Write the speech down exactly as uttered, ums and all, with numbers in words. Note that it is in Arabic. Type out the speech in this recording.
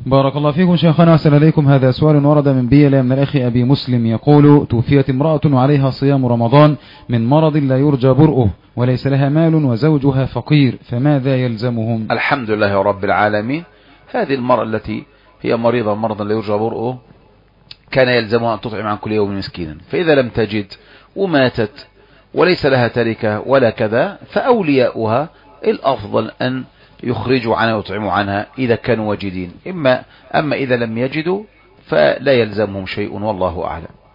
بارك الله فيكم شيخنا وأحسن إليكم. هذا سؤال ورد من بيلا من الأخ أبي مسلم يقول: توفيت امرأة وعليها صيام رمضان من مرض لا يرجى برؤه وليس لها مال وزوجها فقير، فماذا يلزمهم؟ الحمد لله رب العالمين. هذه المرأة التي هي مريضة مرضا لا يرجى برؤه كان يلزمها أن تطعم عن كل يوم مسكينا، فإذا لم تجد وماتت وليس لها تركة ولا كذا فأولياؤها الأفضل أن يخرجوا عنها ويطعموا عنها إذا كانوا واجدين. إما أما إذا لم يجدوا فلا يلزمهم شيء والله أعلم.